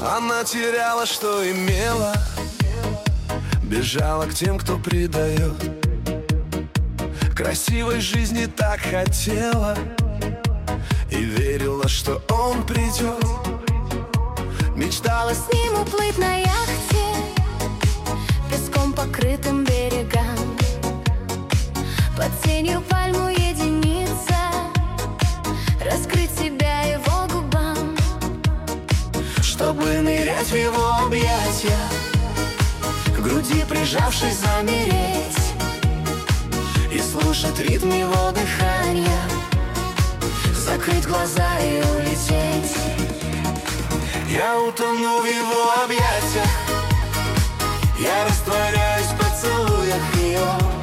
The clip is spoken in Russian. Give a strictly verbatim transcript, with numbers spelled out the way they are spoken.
Она теряла, что имела, бежала к тем, кто предает. Красивой жизни так хотела и верила, что он придет. Мечтала с ним уплыть на яхте песком покрытым берегам, под тенью пальм уединиться, раскрыть себя его губам, чтобы нырять в его объятия, к груди прижавшись замереть и слушать ритм его дыхания, закрыть глаза и улететь. Я утону в его объятиях, я растворяюсь в поцелуях ее.